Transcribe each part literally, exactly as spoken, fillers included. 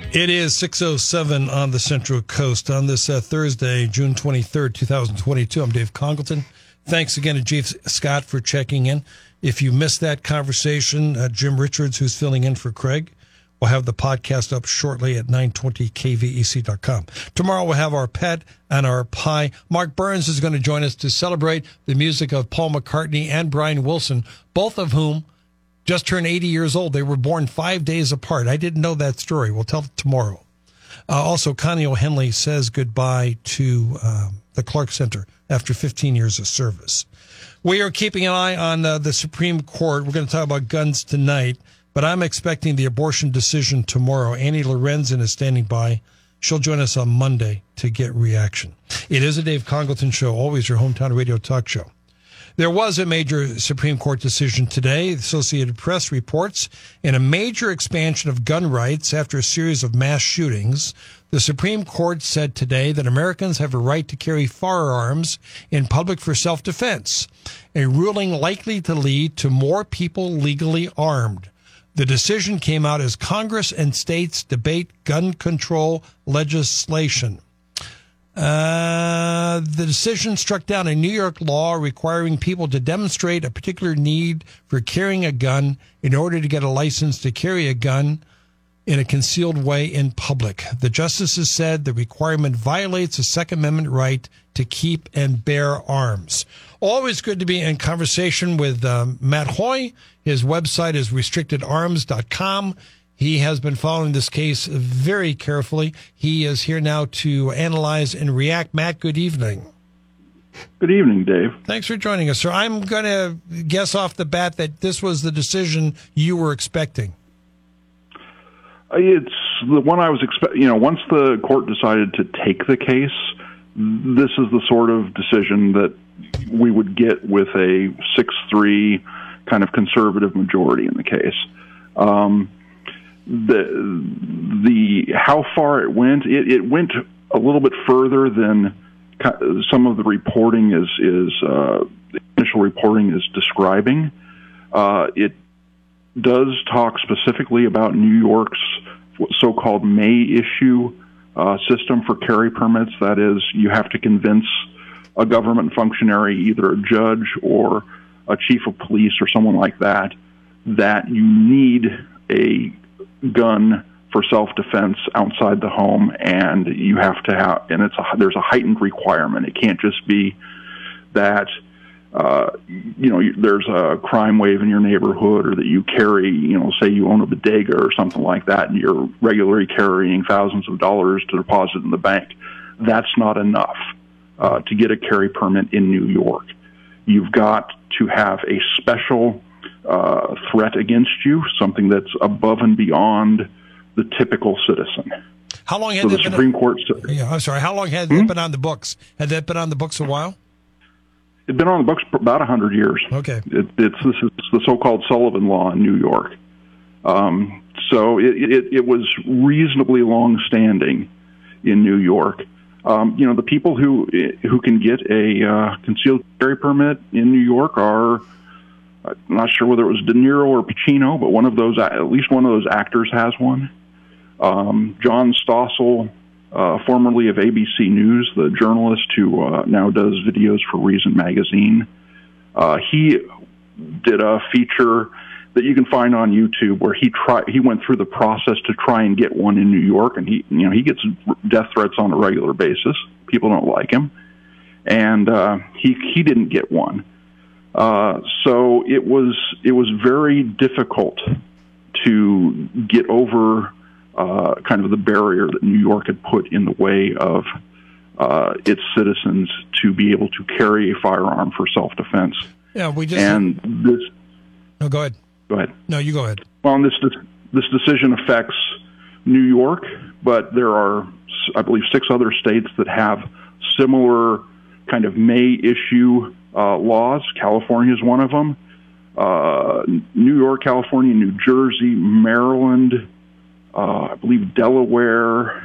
It is six oh seven on the Central Coast on this uh, Thursday, June twenty-third, twenty twenty-two. I'm Dave Congleton. Thanks again to Chief Scott for checking in. If you missed that conversation, uh, Jim Richards, who's filling in for Craig, will have the podcast up shortly at nine twenty K V E C dot com. Tomorrow we'll have our pet and our pie. Mark Burns is going to join us to celebrate the music of Paul McCartney and Brian Wilson, both of whom just turned eighty years old. They were born five days apart. I didn't know that story. We'll tell it tomorrow. Uh, also, Connie O'Henley says goodbye to um, the Clark Center after fifteen years of service. We are keeping an eye on uh, the Supreme Court. We're going to talk about guns tonight, but I'm expecting the abortion decision tomorrow. Annie Lorenzen is standing by. She'll join us on Monday to get reaction. It is a Dave Congleton show, always your hometown radio talk show. There was a major Supreme Court decision today. The Associated Press reports in a major expansion of gun rights after a series of mass shootings. The Supreme Court said today that Americans have a right to carry firearms in public for self-defense, a ruling likely to lead to more people legally armed. The decision came out as Congress and states debate gun control legislation. Uh, the decision struck down a New York law requiring people to demonstrate a particular need for carrying a gun in order to get a license to carry a gun in a concealed way in public. The justices said the requirement violates a Second Amendment right to keep and bear arms. Always good to be in conversation with um, Matt Hoy. His website is restricted arms dot com. He has been following this case very carefully. He is here now to analyze and react. Matt, good evening. Good evening, Dave. Thanks for joining us, sir. I'm going to guess off the bat that this was the decision you were expecting. It's the one I was expecting. You know, once the court decided to take the case, this is the sort of decision that we would get with a six three kind of conservative majority in the case. Um, The the how far it went, it, it went a little bit further than some of the reporting is is uh, the initial reporting is describing. Uh, it does talk specifically about New York's so-called May issue uh, system for carry permits. That is, you have to convince a government functionary, either a judge or a chief of police or someone like that, that you need a gun for self-defense outside the home, and you have to have, and it's a, there's a heightened requirement. It can't just be that, uh, you know, there's a crime wave in your neighborhood, or that you carry, you know, say you own a bodega or something like that, and you're regularly carrying thousands of dollars to deposit in the bank. That's not enough uh, to get a carry permit in New York. You've got to have a special Uh, threat against you, something that's above and beyond the typical citizen. How long had so that the been Supreme on, Court? Yeah, I'm sorry. How long had hmm? that been on the books? Had that been on the books a while? It'd been on the books for about a hundred years. Okay. It, it's this is the so-called Sullivan Law in New York. Um, so it, it, it was reasonably long-standing in New York. Um, you know, the people who who can get a uh, concealed carry permit in New York are, I'm not sure whether it was De Niro or Pacino, but one of those, at least one of those actors has one. Um, John Stossel, uh, formerly of A B C News, the journalist who uh, now does videos for Reason Magazine, uh, he did a feature that you can find on YouTube where he try he went through the process to try and get one in New York, and he you know he gets death threats on a regular basis. People don't like him, and uh, he he didn't get one. Uh, so it was it was very difficult to get over uh, kind of the barrier that New York had put in the way of uh, its citizens to be able to carry a firearm for self-defense. Yeah, we just and this. No, go ahead. Go ahead. No, you go ahead. Well, and this this decision affects New York, but there are, I believe, six other states that have similar kind of May issue Uh, laws. California is one of them. Uh, New York, California, New Jersey, Maryland, uh, I believe Delaware,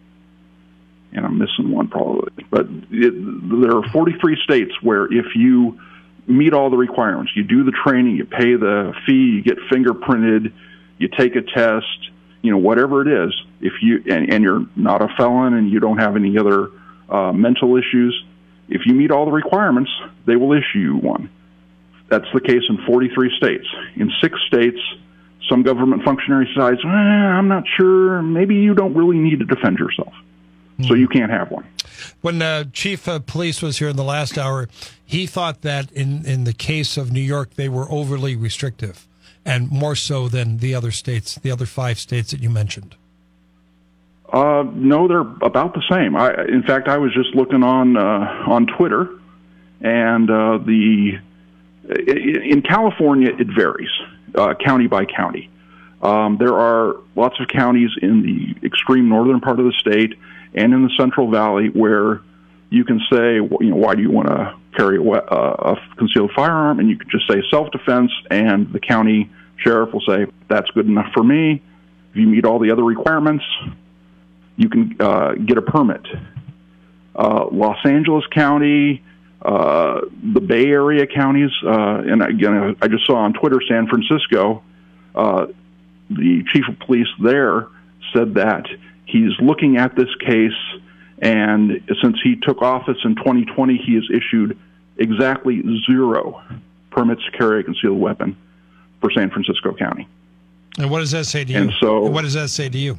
and I'm missing one probably. But it, there are forty-three states where if you meet all the requirements, you do the training, you pay the fee, you get fingerprinted, you take a test, you know, whatever it is, if you and, and you're not a felon and you don't have any other uh, mental issues, if you meet all the requirements, they will issue you one. That's the case in forty-three states. In six states, some government functionary decides, eh, I'm not sure, maybe you don't really need to defend yourself, mm. so you can't have one. When uh, Chief of Police was here in the last hour, he thought that in, in the case of New York, they were overly restrictive, and more so than the other states, the other five states that you mentioned. Uh, no, they're about the same. I, in fact, I was just looking on uh, on Twitter, and uh, the in California it varies, uh, county by county. Um, there are lots of counties in the extreme northern part of the state and in the Central Valley where you can say, you know, why do you want to carry a, a concealed firearm? And you can just say self-defense, and the county sheriff will say, that's good enough for me. If you meet all the other requirements, you can uh, get a permit. Uh, Los Angeles County, uh, the Bay Area counties, uh, and again, I just saw on Twitter, San Francisco, uh, the chief of police there said that he's looking at this case, and since he took office in twenty twenty, he has issued exactly zero permits to carry a concealed weapon for San Francisco County. And what does that say to you? And so, what does that say to you?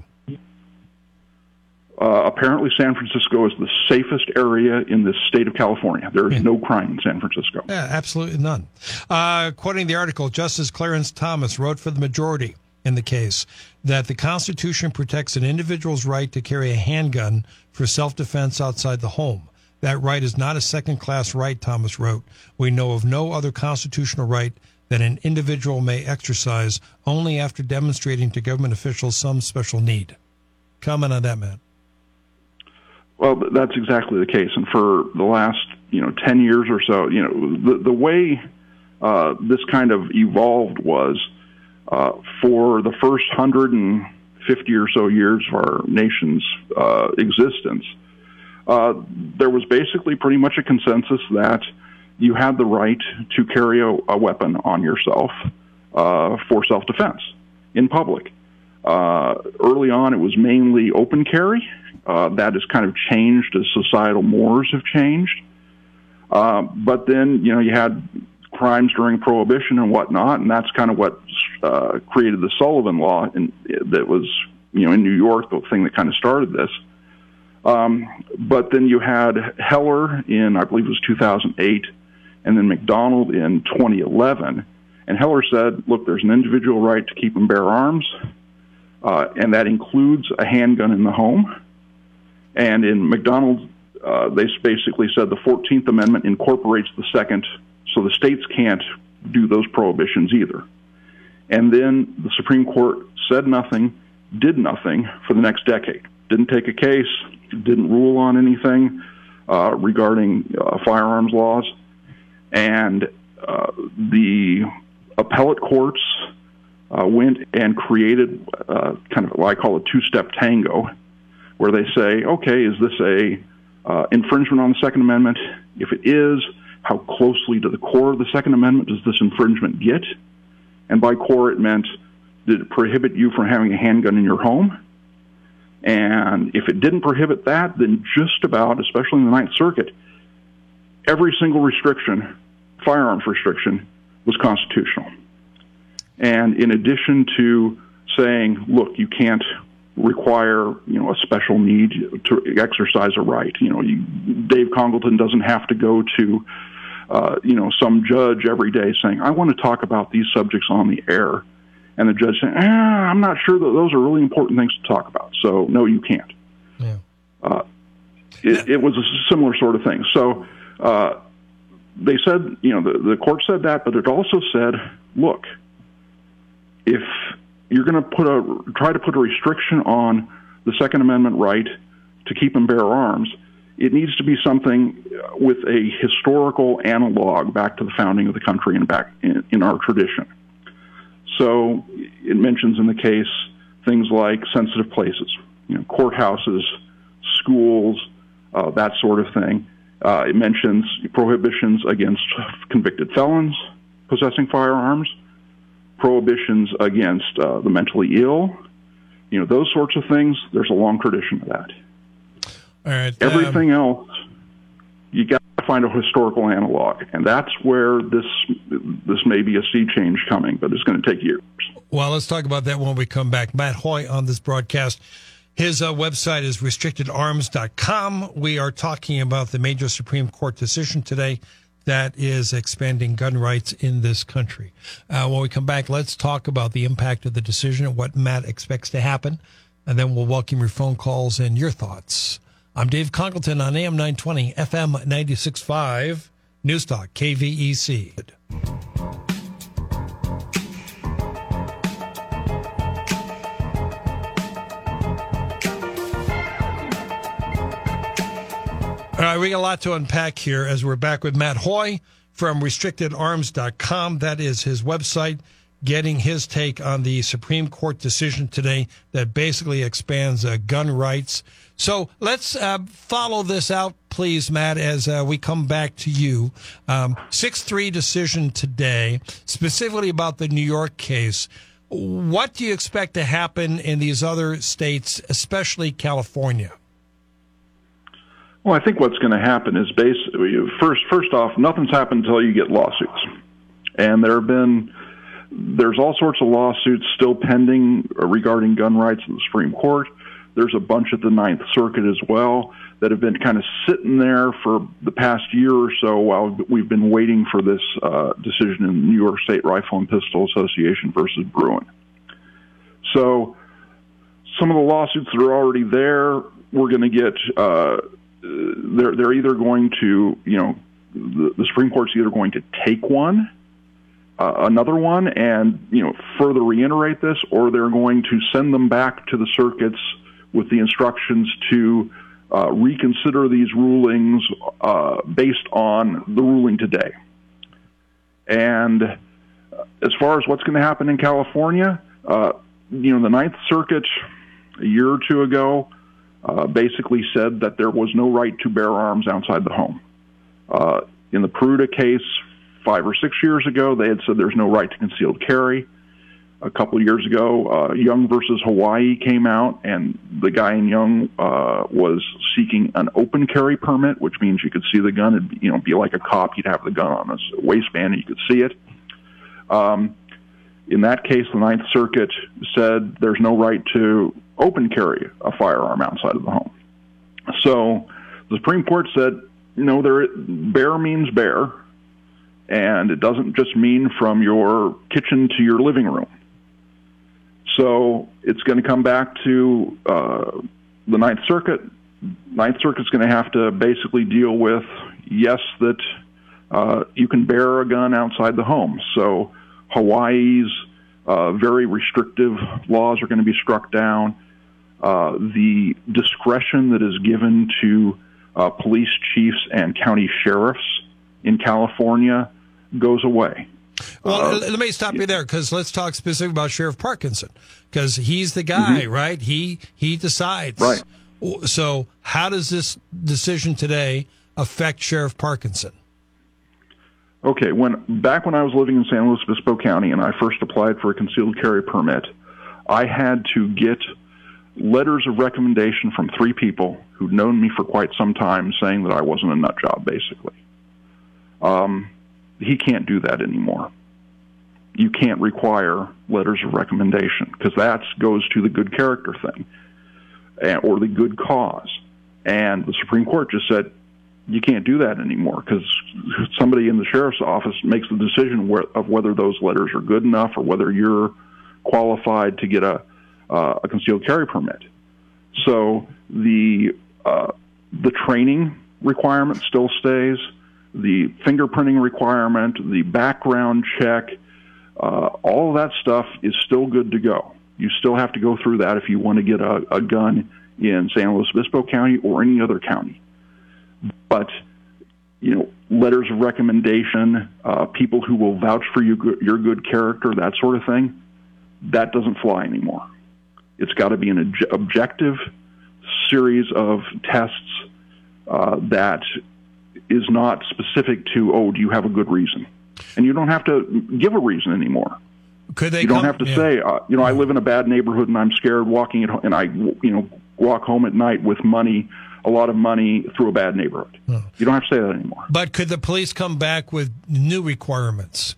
Uh, apparently, San Francisco is the safest area in the state of California. There is yeah. no crime in San Francisco. Yeah, absolutely none. Uh, quoting the article, Justice Clarence Thomas wrote for the majority in the case that the Constitution protects an individual's right to carry a handgun for self-defense outside the home. That right is not a second-class right, Thomas wrote. We know of no other constitutional right that an individual may exercise only after demonstrating to government officials some special need. Comment on that, Matt. Well, that's exactly the case. And for the last, you know, ten years or so, you know, the, the way uh, this kind of evolved was uh, for the first one hundred fifty or so years of our nation's uh, existence, uh, there was basically pretty much a consensus that you had the right to carry a, a weapon on yourself uh, for self-defense in public. Uh, early on, it was mainly open carry. Uh, that has kind of changed as societal mores have changed. Uh, but then, you know, you had crimes during Prohibition and whatnot, and that's kind of what uh, created the Sullivan Law, and that was, you know, in New York, the thing that kind of started this. Um, but then you had Heller in, I believe it was two thousand eight, and then McDonald in twenty eleven. And Heller said, look, there's an individual right to keep and bear arms, uh, and that includes a handgun in the home. And in McDonald, uh, they basically said the fourteenth Amendment incorporates the second, so the states can't do those prohibitions either. And then the Supreme Court said nothing, did nothing for the next decade. Didn't take a case, didn't rule on anything uh, regarding uh, firearms laws. And uh, the appellate courts uh, went and created uh, kind of what I call a two-step tango, where they say, okay, is this a uh, infringement on the Second Amendment? If it is, how closely to the core of the Second Amendment does this infringement get? And by core, it meant, did it prohibit you from having a handgun in your home? And if it didn't prohibit that, then just about, especially in the Ninth Circuit, every single restriction, firearms restriction, was constitutional. And in addition to saying, look, you can't require, you know, a special need to exercise a right. You know, you, Dave Congleton doesn't have to go to, uh, you know, some judge every day saying, I want to talk about these subjects on the air. And the judge saying, eh, I'm not sure that those are really important things to talk about. So, no, you can't. Yeah. Uh, it, it was a similar sort of thing. So uh, they said, you know, the, the court said that, but it also said, look, if you're going to put a try to put a restriction on the Second Amendment right to keep and bear arms, it needs to be something with a historical analog back to the founding of the country and back in, in our tradition. So it mentions in the case things like sensitive places, you know, courthouses, schools, uh, that sort of thing. Uh, it mentions prohibitions against convicted felons possessing firearms, prohibitions against uh, the mentally ill, you know, those sorts of things, there's a long tradition of that. All right. Everything um, else, you got to find a historical analog, and that's where this this may be a sea change coming, but it's going to take years. Well, let's talk about that when we come back. Matt Hoy on this broadcast. His uh, website is restricted arms dot com. We are talking about the major Supreme Court decision today that is expanding gun rights in this country. Uh, when we come back, let's talk about the impact of the decision and what Matt expects to happen, and then we'll welcome your phone calls and your thoughts. I'm Dave Congleton on A M nine twenty, F M ninety-six point five, News Talk, K V E C. All right, we got a lot to unpack here as we're back with Matt Hoy from restricted arms dot com. That is his website, getting his take on the Supreme Court decision today that basically expands uh, gun rights. So let's uh, follow this out, please, Matt, as uh, we come back to you. Um, six three decision today, specifically about the New York case. What do you expect to happen in these other states, especially California? Well, I think what's going to happen is basically, first, first off, nothing's happened until you get lawsuits. And there have been, there's all sorts of lawsuits still pending regarding gun rights in the Supreme Court. There's a bunch at the Ninth Circuit as well that have been kind of sitting there for the past year or so while we've been waiting for this uh, decision in the New York State Rifle and Pistol Association versus Bruin. So some of the lawsuits that are already there, we're going to get, uh, they're, they're either going to, you know, the, the Supreme Court's either going to take one, uh, another one, and, you know, further reiterate this, or they're going to send them back to the circuits with the instructions to uh, reconsider these rulings uh, based on the ruling today. And as far as what's going to happen in California, uh, you know, the Ninth Circuit a year or two ago uh, basically said that there was no right to bear arms outside the home. Uh, in the Peruta case five or six years ago, they had said there's no right to concealed carry. A couple of years ago, uh, Young versus Hawaii came out, and the guy in Young uh, was seeking an open carry permit, which means you could see the gun. It'd be, you know, be like a cop. You'd have the gun on his waistband, and you could see it. Um, in that case, the Ninth Circuit said there's no right to open carry a firearm outside of the home. So the Supreme Court said, no, there, bear means bear, and it doesn't just mean from your kitchen to your living room. So it's going to come back to uh, the Ninth Circuit. Ninth Circuit's going to have to basically deal with, yes, that uh, you can bear a gun outside the home. So Hawaii's uh, very restrictive laws are going to be struck down. Uh, the discretion that is given to uh, police chiefs and county sheriffs in California goes away. Well, uh, let me stop you there, because let's talk specifically about Sheriff Parkinson, because he's the guy, mm-hmm. right? He he decides. Right. So how does this decision today affect Sheriff Parkinson? Okay, when back when I was living in San Luis Obispo County and I first applied for a concealed carry permit, I had to get letters of recommendation from three people who'd known me for quite some time saying that I wasn't a nut job, basically. Um, he can't do that anymore. You can't require letters of recommendation because that goes to the good character thing or the good cause. And the Supreme Court just said, you can't do that anymore because somebody in the sheriff's office makes the decision of whether those letters are good enough or whether you're qualified to get a, uh, a concealed carry permit. So the uh, the training requirement still stays. The fingerprinting requirement, the background check, uh, all of that stuff is still good to go. You still have to go through that if you want to get a, a gun in San Luis Obispo County or any other county. But, you know, letters of recommendation, uh, people who will vouch for you, your good character, that sort of thing, that doesn't fly anymore. It's got to be an ob- objective series of tests uh, that is not specific to, oh, do you have a good reason? And you don't have to give a reason anymore. Could they? You don't come, have to yeah. say, uh, you know, I live in a bad neighborhood and I'm scared walking at home, and I, you know, walk home at night with money, a lot of money through a bad neighborhood. Oh. You don't have to say that anymore. But could the police come back with new requirements?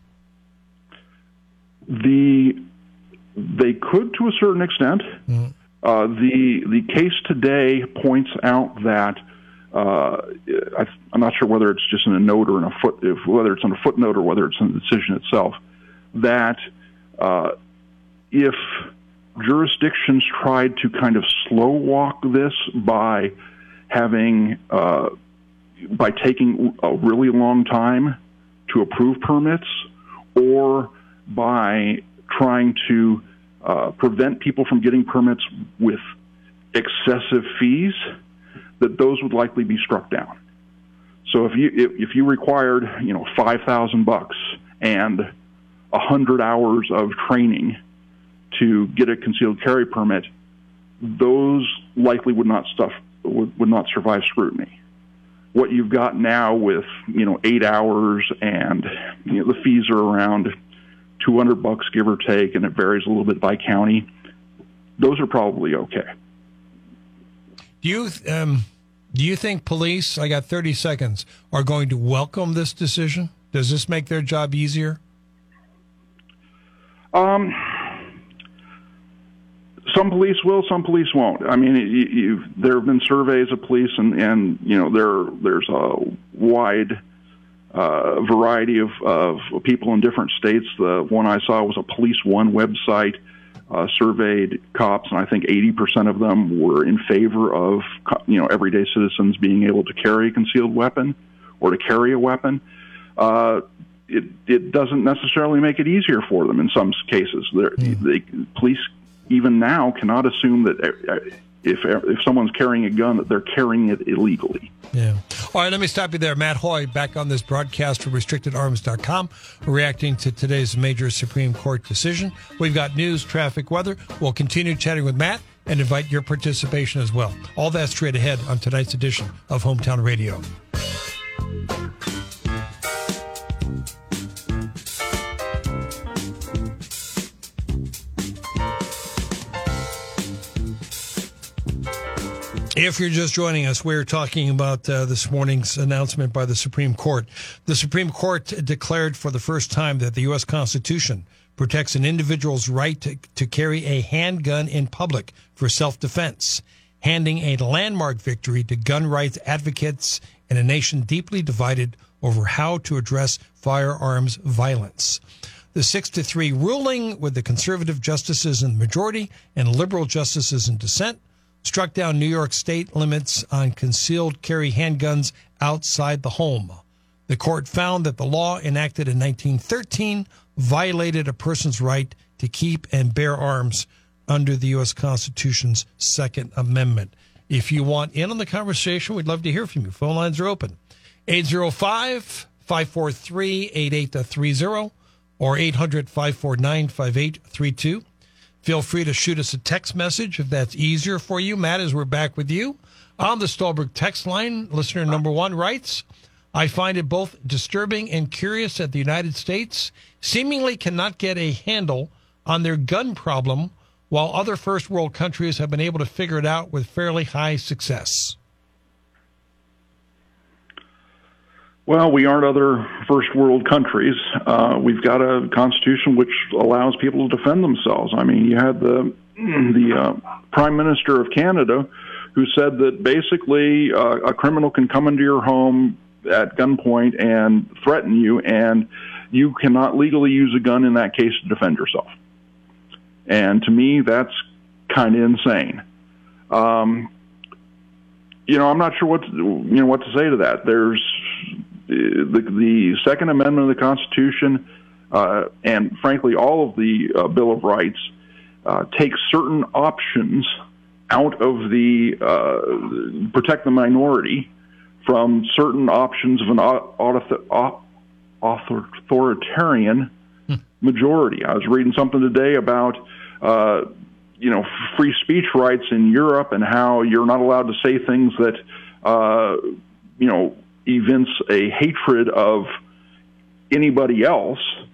The they could to a certain extent. Mm. Uh, the the case today points out that uh, I, I'm not sure whether it's just in a note or in a foot, if, whether it's in a footnote or whether it's in the decision itself, that uh, if jurisdictions tried to kind of slow walk this by having uh, by taking a really long time to approve permits, or by trying to uh, prevent people from getting permits with excessive fees, that those would likely be struck down. So if you if, if you required, you know, five thousand bucks and a hundred hours of training to get a concealed carry permit, those likely would not stuff would, would not survive scrutiny. What you've got now with, you know, eight hours and, you know, the fees are around two hundred bucks, give or take, and it varies a little bit by county, those are probably okay. Do you um, do you think police, I got thirty seconds, are going to welcome this decision? Does this make their job easier? Um, some police will, some police won't. I mean, you, you, there have been surveys of police, and, and you know, there there's a wide uh, variety of, of people in different states. The one I saw was a Police One website, uh, surveyed cops, and I think eighty percent of them were in favor of, you know, everyday citizens being able to carry a concealed weapon or to carry a weapon. Uh, it it doesn't necessarily make it easier for them in some cases. Mm. They, police even now cannot assume that if if someone's carrying a gun, that they're carrying it illegally. Yeah. All right, let me stop you there. Matt Hoy, back on this broadcast from restricted arms dot com, reacting to today's major Supreme Court decision. We've got news, traffic, weather. We'll continue chatting with Matt and invite your participation as well. All that straight ahead on tonight's edition of Hometown Radio. If you're just joining us, we're talking about uh, this morning's announcement by the Supreme Court. The Supreme Court declared for the first time that the U S Constitution protects an individual's right to, to carry a handgun in public for self-defense, handing a landmark victory to gun rights advocates in a nation deeply divided over how to address firearms violence. The six to three ruling, with the conservative justices in the majority and liberal justices in dissent, struck down New York State limits on concealed carry handguns outside the home. The court found that the law enacted in nineteen thirteen violated a person's right to keep and bear arms under the U S Constitution's Second Amendment. If you want in on the conversation, we'd love to hear from you. Phone lines are open. eight oh five, five four three, eight eight three oh or eight hundred, five four nine, five eight three two. Feel free to shoot us a text message if that's easier for you. Matt, as we're back with you on the Stolberg text line, listener number one writes, I find it both disturbing and curious that the United States seemingly cannot get a handle on their gun problem, while other first world countries have been able to figure it out with fairly high success. Well, we aren't other first world countries. Uh, we've got a constitution which allows people to defend themselves. I mean, you had the the uh, Prime Minister of Canada who said that basically uh, a criminal can come into your home at gunpoint and threaten you, and you cannot legally use a gun in that case to defend yourself. And to me, that's kind of insane. Um, you know, I'm not sure what to, you know what to say to that. There's The, the Second Amendment of the Constitution, uh, and frankly, all of the uh, Bill of Rights, uh, take certain options out of the uh, protect the minority from certain options of an author, authoritarian hmm. majority. I was reading something today about uh, you know free speech rights in Europe and how you're not allowed to say things that uh, you know. evince a hatred of anybody else,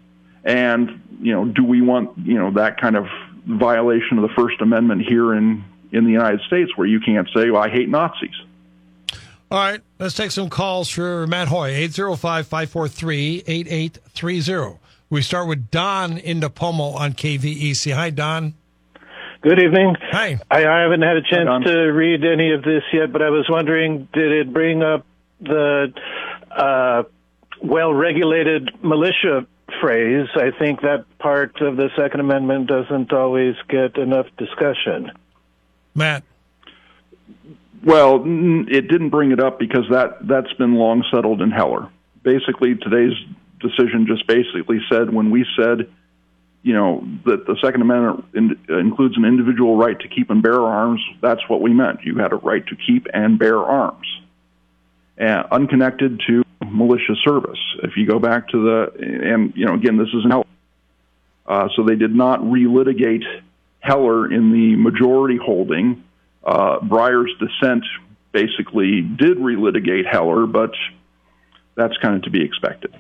And, you know, do we want, you know, that kind of violation of the First Amendment here in, in the United States where you can't say, well, I hate Nazis? All right, let's take some calls for Matt Hoy, eight oh five, five four three, eight eight three oh. We start with Don in Napomo on K V E C. Hi, Don. Good evening. Hi. I, I haven't had a chance Hi, to read any of this yet, but I was wondering, did it bring up the uh, well-regulated militia phrase? I think that part of the Second Amendment doesn't always get enough discussion. Matt. Well, it didn't bring it up because that, that's been long settled in Heller. Basically, today's decision just basically said when we said, you know, that the Second Amendment in, includes an individual right to keep and bear arms, that's what we meant. You had a right to keep and bear arms, and unconnected to militia service. If you go back to the, and, you know, again, this is in Heller. Uh, so they did not relitigate Heller in the majority holding. Uh, Breyer's dissent basically did relitigate Heller, but that's kind of to be expected.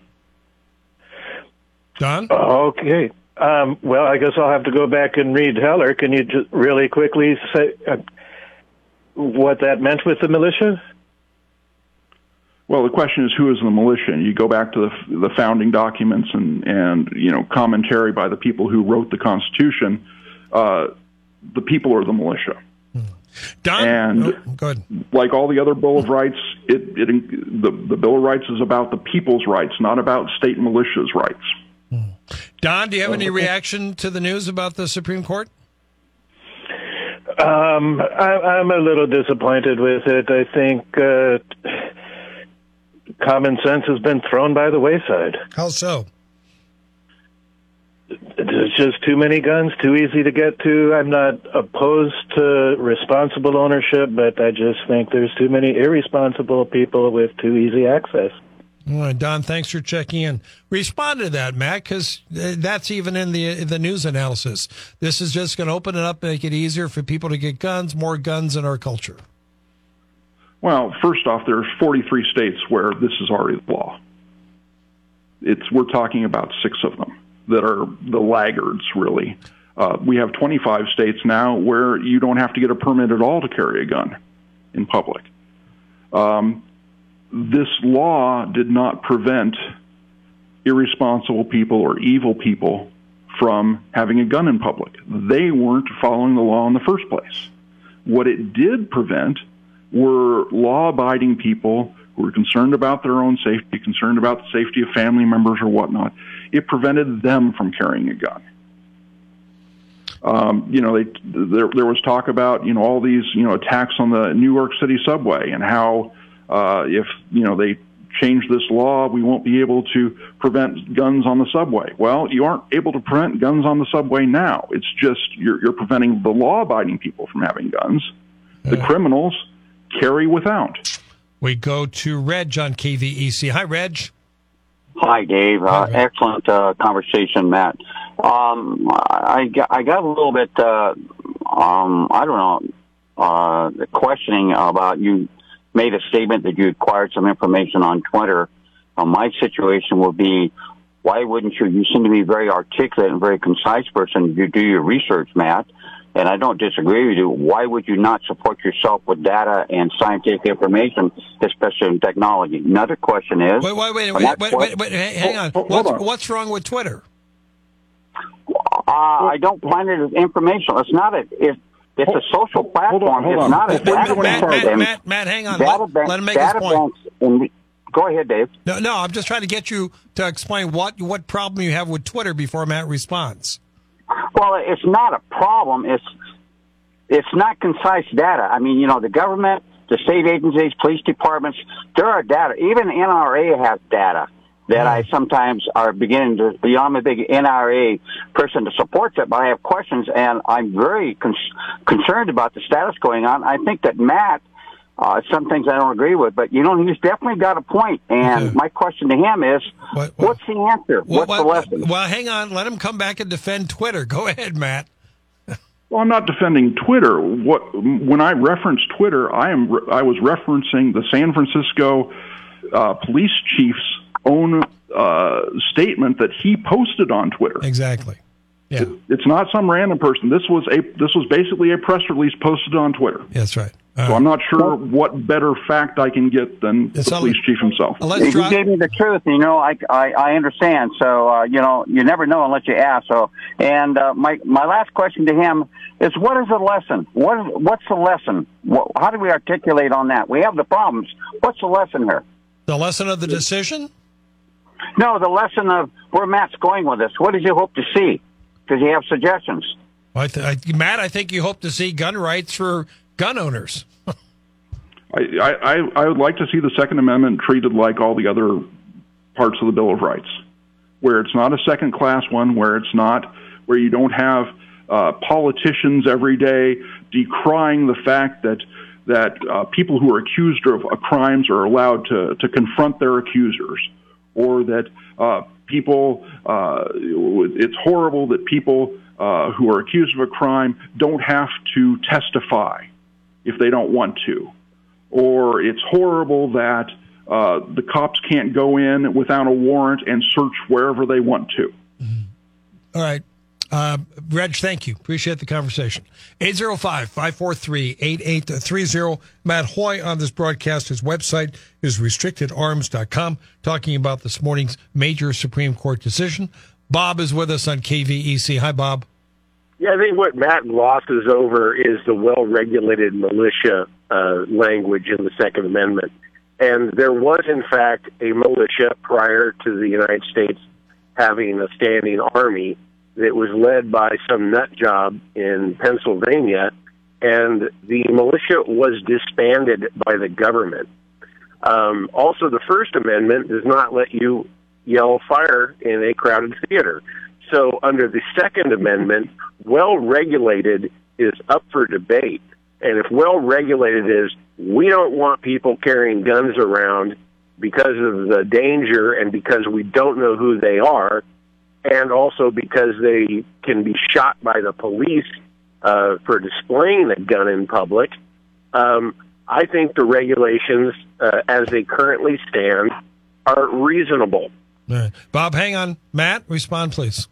Don? Okay. Um, well, I guess I'll have to go back and read Heller. Can you just really quickly say uh, what that meant with the militia? Well, the question is, who is the militia? And you go back to the, the founding documents and, and, you know, commentary by the people who wrote the Constitution. Uh, the people are the militia. Don? And oh, go ahead. Like all the other Bill of Rights, it, it the, the Bill of Rights is about the people's rights, not about state militias' rights. Don, do you have any reaction to the news about the Supreme Court? Um, I, I'm a little disappointed with it. I think uh, common sense has been thrown by the wayside. How so? There's just too many guns, too easy to get to. I'm not opposed to responsible ownership, but I just think there's too many irresponsible people with too easy access. All right, Don, thanks for checking in. Respond to that, Matt, because that's even in the the news analysis. This is just going to open it up, make it easier for people to get guns, more guns in our culture. Well, first off, there's forty-three states where this is already the law. It's we're talking about six of them that are the laggards, really. Uh, we have twenty-five states now where you don't have to get a permit at all to carry a gun in public. Um, this law did not prevent irresponsible people or evil people from having a gun in public. They weren't following the law in the first place. What it did prevent were law-abiding people who were concerned about their own safety, concerned about the safety of family members or whatnot. It prevented them from carrying a gun. Um, you know, they, there, there was talk about, you know, all these, you know, attacks on the New York City subway and how uh, if, you know, they change this law, we won't be able to prevent guns on the subway. Well, you aren't able to prevent guns on the subway now. It's just you're, you're preventing the law-abiding people from having guns. The uh, criminals carry without. We go to Reg on K V E C. Hi, Reg. Hi, Dave. Uh, Hi, excellent uh, conversation, Matt. Um, I, got, I got a little bit, uh, um, I don't know, uh, questioning about you made a statement that you acquired some information on Twitter. Uh, my situation would be, why wouldn't you? You seem to be a very articulate and very concise person. You do your research, Matt, and I don't disagree with you. Why would you not support yourself with data and scientific information, especially in technology? Another question is... Wait, wait, wait, wait, wait, wait, wait, hang on. Hold, hold what's, on. what's wrong with Twitter? Uh, I don't find it as informational. It's not a... It's, it's a social platform. Hold on, hold it's on. not a Before data you go any Matt, farther- Matt, and Matt, Matt, hang on. data Let, bank- let him make data his point. banks and, go ahead, Dave. No, no, I'm just trying to get you to explain what, what problem you have with Twitter before Matt responds. Well, it's not a problem. It's it's not concise data. I mean, you know, the government, the state agencies, police departments, there are data. Even N R A has data that I sometimes are beginning to, you know, I'm a big N R A person to support it, but I have questions, and I'm very con- concerned about the status going on. I think that Matt, uh, some things I don't agree with, but, you know, he's definitely got a point, and Okay. my question to him is, What- what- what's the answer? Well, What's the well, lesson? well, hang on. Let him come back and defend Twitter. Go ahead, Matt. Well, I'm not defending Twitter. What when I referenced Twitter, I am I was referencing the San Francisco uh, police chief's own uh, statement that he posted on Twitter. Exactly. Yeah. It, it's not some random person. This was a this was basically a press release posted on Twitter. That's right. All so right. I'm not sure what better fact I can get than It's the all- police chief himself. Let's He try- gave me the truth. You know, I, I, I understand. So, uh, you know, you never know unless you ask. So, and uh, my my last question to him is, what is the lesson? What is, what's the lesson? What, how do we articulate on that? We have the problems. What's the lesson here? The lesson of the decision? No, the lesson of where Matt's going with this. What does he hope to see? Does he have suggestions? I th- I, Matt, I think you hope to see gun rights for gun owners. I, I, I would like to see the Second Amendment treated like all the other parts of the Bill of Rights, where it's not a second-class one, where it's not, where you don't have uh, politicians every day decrying the fact that that uh, people who are accused of uh, crimes are allowed to, to confront their accusers, or that uh, people, uh, it's horrible that people uh, who are accused of a crime don't have to testify if they don't want to. Or it's horrible that uh, the cops can't go in without a warrant and search wherever they want to. All right. Uh, Reg, thank you. Appreciate the conversation. eight zero five, five four three, eight eight three zero. Matt Hoy on this broadcast. His website is restricted arms dot com, talking about this morning's major Supreme Court decision. Bob is with us on K V E C. Hi, Bob. Yeah, I think what Matt glosses over is the well-regulated militia uh, language in the Second Amendment. And there was, in fact, a militia prior to the United States having a standing army that was led by some nut job in Pennsylvania, and the militia was disbanded by the government. Um, also, the First Amendment does not let you yell fire in a crowded theater. So under the Second Amendment, well-regulated is up for debate. And if well-regulated is, we don't want people carrying guns around because of the danger and because we don't know who they are, and also because they can be shot by the police uh, for displaying a gun in public, um, I think the regulations, uh, as they currently stand, are reasonable. All right. Bob, hang on. Matt, respond, please.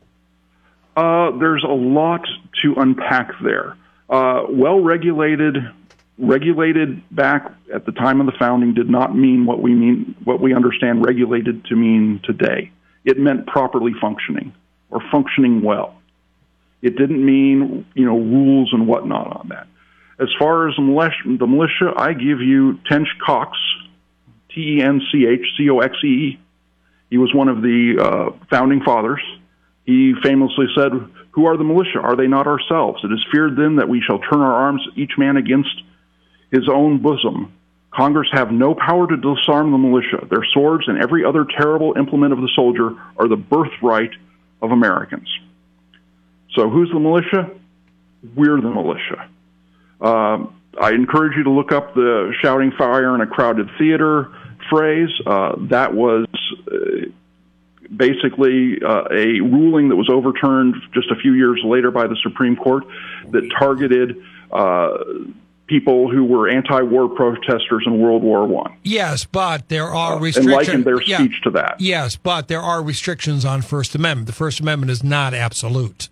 Uh, there's a lot to unpack there. Uh, well-regulated, regulated back at the time of the founding did not mean what we mean, what we understand regulated to mean today. It meant properly functioning or functioning well. It didn't mean, you know, rules and whatnot on that. As far as the militia, the militia I give you Tench Coxe, T E N C H C O X E E. He was one of the uh, founding fathers. He famously said, "Who are the militia? Are they not ourselves? It is feared then that we shall turn our arms, each man against his own bosom. Congress have no power to disarm the militia. Their swords and every other terrible implement of the soldier are the birthright of Americans." So who's the militia? We're the militia. Uh, I encourage you to look up the shouting fire in a crowded theater phrase. Uh, that was uh, basically uh, a ruling that was overturned just a few years later by the Supreme Court that targeted uh, people who were anti-war protesters in World War One. Yes, but there are Uh, and restrictions. likened their Yeah. speech to that. Yes, but there are restrictions on First Amendment. The First Amendment is not absolute.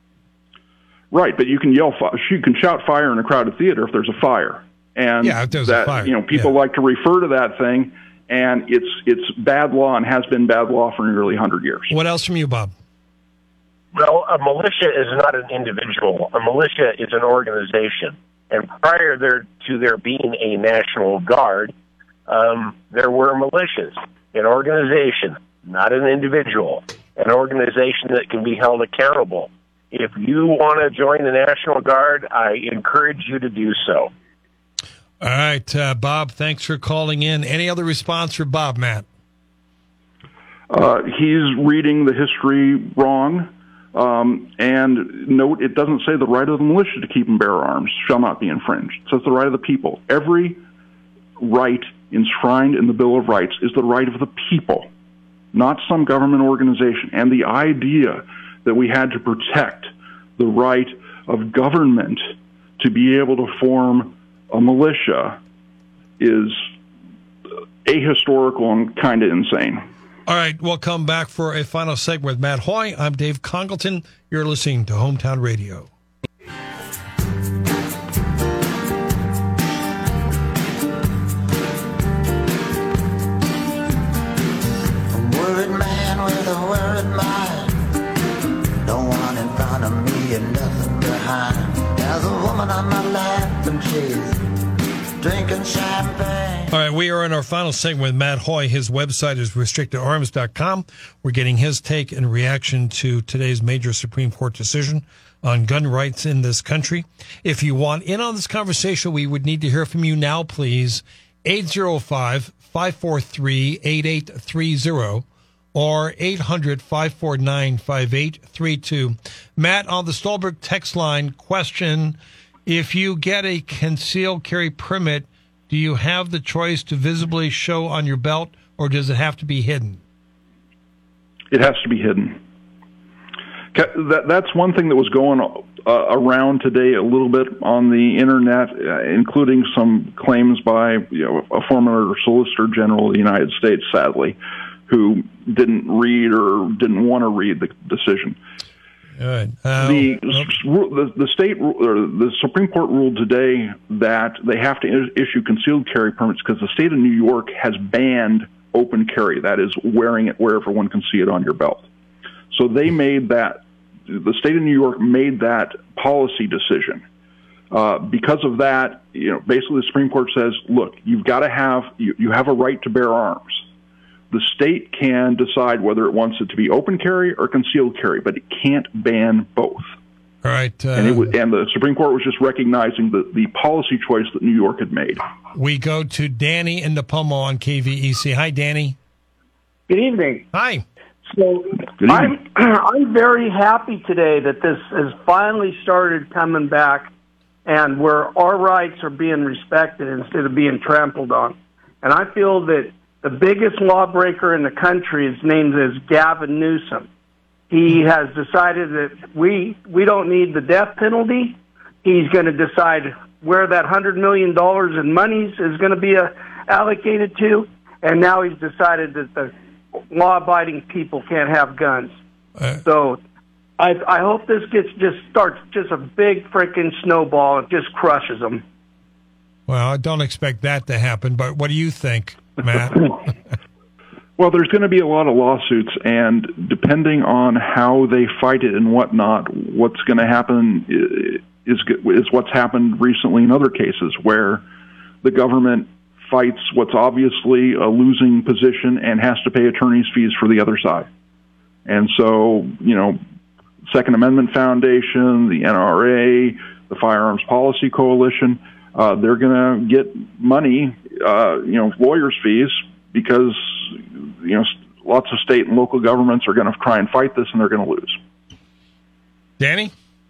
Right, but you can yell, fi- you can shout fire in a crowded theater if there's a fire, and Yeah, if there's a that fire, you know people yeah. like to refer to that thing, and it's it's bad law and has been bad law for nearly a hundred years. What else from you, Bob? Well, a militia is not an individual. A militia is an organization. And prior there to there being a National Guard, um, there were militias, an organization, not an individual, an organization that can be held accountable. If you want to join the National Guard, I encourage you to do so. All right, uh, Bob, thanks for calling in. Any other response for Bob, Matt? Uh, he's reading the history wrong. Um, and note, it doesn't say the right of the militia to keep and bear arms shall not be infringed. It says the right of the people. Every right enshrined in the Bill of Rights is the right of the people, not some government organization. And the idea that we had to protect the right of government to be able to form a militia is ahistorical and kind of insane. All right, we'll come back for a final segment with Matt Hoy. I'm Dave Congleton. You're listening to Hometown Radio. With a worried mind, no one in front of me and nothing behind. There's a woman on my lap and she's drinking champagne. All right, we are in our final segment with Matt Hoy. His website is restricted arms dot com. We're getting his take and reaction to today's major Supreme Court decision on gun rights in this country. If you want in on this conversation, we would need to hear from you now, please. eight oh five, five four three, eight eight three zero. Or eight hundred, five four nine, five eight three two. Matt, on the Stolberg text line, question, if you get a concealed carry permit, do you have the choice to visibly show on your belt, or does it have to be hidden? It has to be hidden. That, that's one thing that was going uh, around today a little bit on the Internet, uh, including some claims by you know, a former Solicitor General of the United States, sadly, who didn't read or didn't want to read the decision. All right. Uh, the, the the state or the Supreme Court ruled today that they have to issue concealed carry permits because the state of New York has banned open carry. That is, wearing it where everyone can see it on your belt. So they made that. The state of New York made that policy decision. Uh, because of that, you know, basically the Supreme Court says, look, you've got to have you, you have a right to bear arms. The state can decide whether it wants it to be open carry or concealed carry, but it can't ban both. All right. Uh, and, it was, and the Supreme Court was just recognizing the, the policy choice that New York had made. We go to Danny in Napomo on K V E C. Hi, Danny. Good evening. Hi. So I'm I'm very happy today that this has finally started coming back, and where our rights are being respected instead of being trampled on. And I feel that the biggest lawbreaker in the country, his name is Gavin Newsom. He has decided that we we don't need the death penalty. He's going to decide where that one hundred million dollars in monies is going to be uh, allocated to, and now he's decided that the law-abiding people can't have guns. Uh, so I, I hope this gets just starts just a big freaking snowball and just crushes them. Well, I don't expect that to happen, but what do you think, Matt? Well, there's going to be a lot of lawsuits, and depending on how they fight it and whatnot, what's going to happen is is what's happened recently in other cases where the government fights what's obviously a losing position and has to pay attorney's fees for the other side. And so, you know, Second Amendment Foundation, the N R A, the Firearms Policy Coalition, uh, they're going to get money, uh, you know, lawyers' fees, because, you know, lots of state and local governments are going to try and fight this, and they're going to lose. Danny?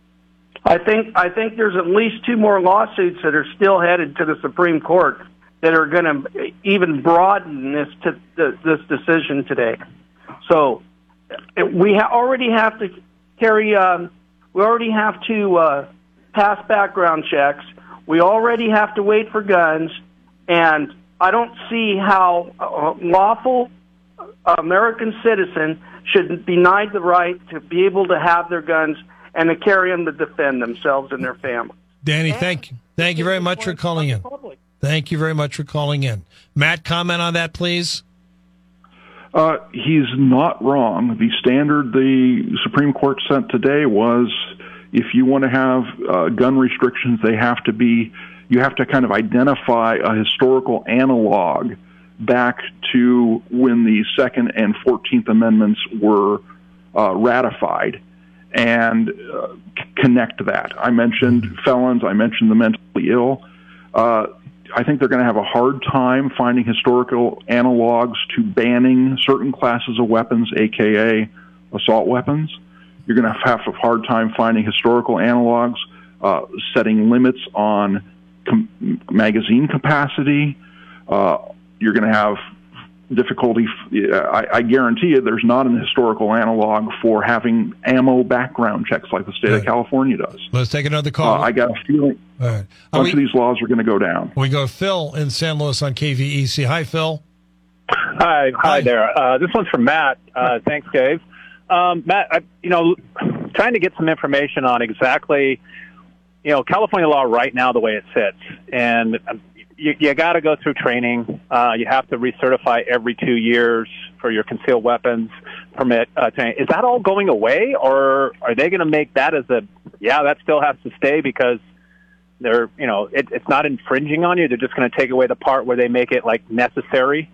I think I think there's at least two more lawsuits that are still headed to the Supreme Court that are going to even broaden this to, this decision today. So we ha- already have to carry. Um, we already have to uh, pass background checks. We already have to wait for guns, and I don't see how a lawful American citizen should be denied the right to be able to have their guns and to carry them to defend themselves and their family. Danny, thank you. Thank you very much for calling in. Thank you very much for calling in. Matt, comment on that, please. Uh, he's not wrong. The standard the Supreme Court sent today was if you want to have uh, gun restrictions, they have to be, you have to kind of identify a historical analog back to when the Second and Fourteenth Amendments were uh, ratified and uh, c- connect that. I mentioned felons. I mentioned the mentally ill. Uh, I think they're going to have a hard time finding historical analogs to banning certain classes of weapons, a k a assault weapons. You're going to have a hard time finding historical analogs, uh, setting limits on com- magazine capacity. Uh, you're going to have difficulty. I, I guarantee you there's not an historical analog for having ammo background checks like the state right. of California does. Let's take another call. Uh, I got a feeling All right. a bunch we, of these laws are going to go down. We go Phil in San Luis on K V E C. Hi, Phil. Hi, hi there. Uh, this one's from Matt. Uh, thanks, Dave. Um, Matt, I, you know, trying to get some information on exactly, you know, California law right now, the way it sits. And you, you got to go through training. Uh, you have to recertify every two years for your concealed weapons permit. Uh, training. Is that all going away, or are they going to make that as a, yeah, that still has to stay because they're, you know, it, it's not infringing on you. They're just going to take away the part where they make it like necessary.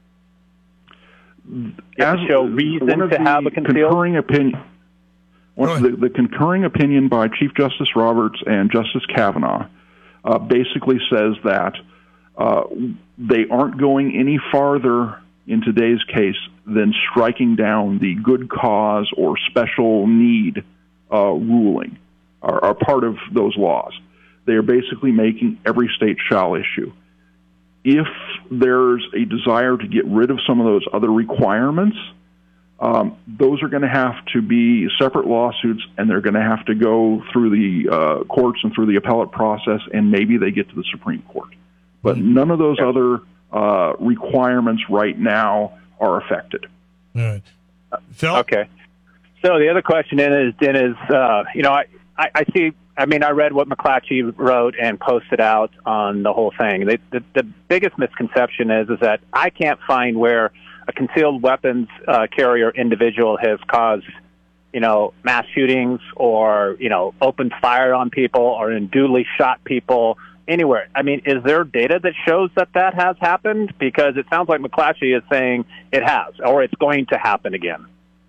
You have to show reason to have a concealed concurring opinion. One, the, the concurring opinion by Chief Justice Roberts and Justice Kavanaugh uh, basically says that uh, they aren't going any farther in today's case than striking down the good cause or special need uh, ruling, are, are part of those laws. They are basically making every state shall issue. If there's a desire to get rid of some of those other requirements, um, those are going to have to be separate lawsuits, and they're going to have to go through the uh, courts and through the appellate process, and maybe they get to the Supreme Court. But none of those other uh, requirements right now are affected. All right. Phil? Okay. So the other question then is, then is uh, you know, I, I, I see, I mean, I read what McClatchy wrote and posted out on the whole thing. The, the, the biggest misconception is, is that I can't find where a concealed weapons uh, carrier individual has caused, you know, mass shootings or, you know, opened fire on people or unduly shot people anywhere. I mean, is there data that shows that that has happened? Because it sounds like McClatchy is saying it has, or it's going to happen again.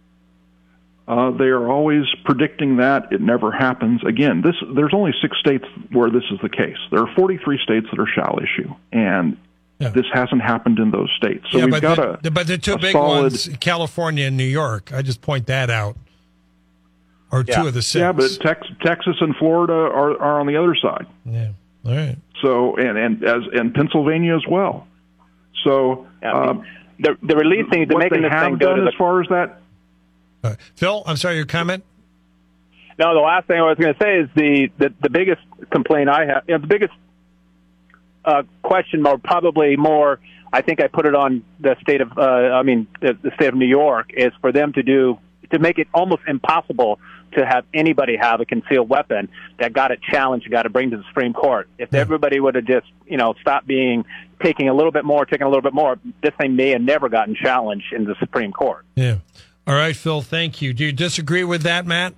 Uh, they are always predicting that. It never happens. Again, this there's only six states where this is the case. There are forty-three states that are shall issue, and yeah. this hasn't happened in those states. So yeah, we've got the, a the, But the two big solid, ones, California and New York, I just point that out, are yeah. two of the six. Yeah, but Tex, Texas and Florida are, are on the other side. Yeah, all right. So, and, and, as, and Pennsylvania as well. So, yeah, I mean, uh, the, the releasing, the making this thing go to the... as far as that... Uh, Phil, I'm sorry, your comment? No, the last thing I was going to say is the, the, the biggest complaint I have, you know, the biggest uh, question, or probably more, I think I put it on the state of, uh, I mean, the, the state of New York, is for them to do, to make it almost impossible to have anybody have a concealed weapon that got it challenged, got to bring to the Supreme Court. If yeah. everybody would have just, you know, stopped being, taking a little bit more, taking a little bit more, this thing may have never gotten challenged in the Supreme Court. Yeah. All right, Phil, thank you. Do you disagree with that, Matt?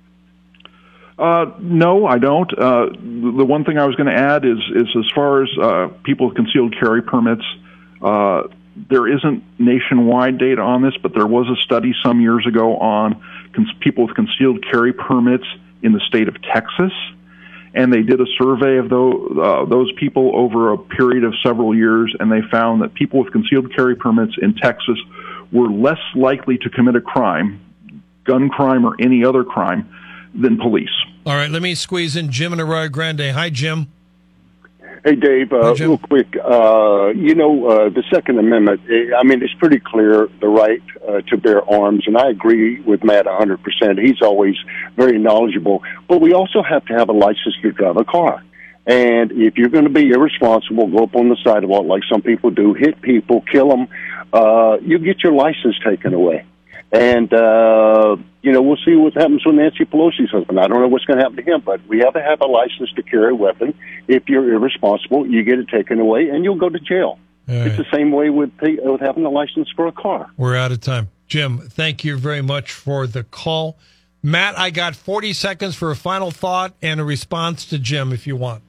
Uh, no, I don't. Uh, the one thing I was going to add is, is as far as uh, people with concealed carry permits, uh, there isn't nationwide data on this, but there was a study some years ago on cons- people with concealed carry permits in the state of Texas, and they did a survey of those, uh, those people over a period of several years, and they found that people with concealed carry permits in Texas were less likely to commit a crime, gun crime or any other crime, than police. All right, let me squeeze in Jim in Arroyo Grande. Hi, Jim. Hey, Dave, uh, Hi, Jim. real quick. Uh, you know, uh, the Second Amendment, I mean, it's pretty clear, the right uh, to bear arms, and I agree with Matt one hundred percent. He's always very knowledgeable. But we also have to have a license to drive a car. And if you're going to be irresponsible, go up on the sidewalk like some people do, hit people, kill them, uh, you get your license taken away. And, uh, you know, we'll see what happens with Nancy Pelosi's husband. I don't know what's going to happen to him, but we have to have a license to carry a weapon. If you're irresponsible, you get it taken away, and you'll go to jail. Right. It's the same way with, with having a license for a car. We're out of time. Jim, thank you very much for the call. Matt, I got forty seconds for a final thought and a response to Jim, if you want.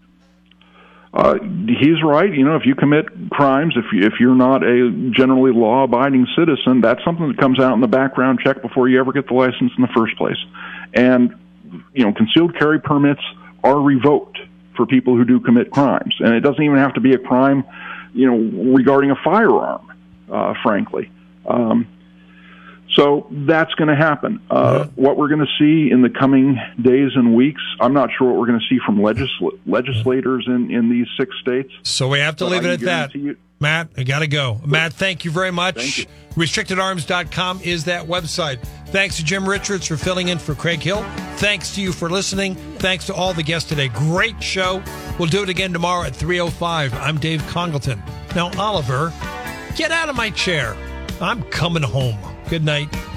Uh, he's right. You know, if you commit crimes, if you, if you're not a generally law-abiding citizen, that's something that comes out in the background check before you ever get the license in the first place. And, you know, concealed carry permits are revoked for people who do commit crimes. And it doesn't even have to be a crime, you know, regarding a firearm, uh, frankly. Um, So that's going to happen. Uh, mm-hmm. What we're going to see in the coming days and weeks, I'm not sure what we're going to see from legisl- legislators in, in these six states. So we have to leave it at that. You- Matt, I got to go. Matt, thank you very much. Thank you. restricted arms dot com is that website. Thanks to Jim Richards for filling in for Craig Hill. Thanks to you for listening. Thanks to all the guests today. Great show. We'll do it again tomorrow at three oh five. I'm Dave Congleton. Now, Oliver, Get out of my chair. I'm coming home. Good night.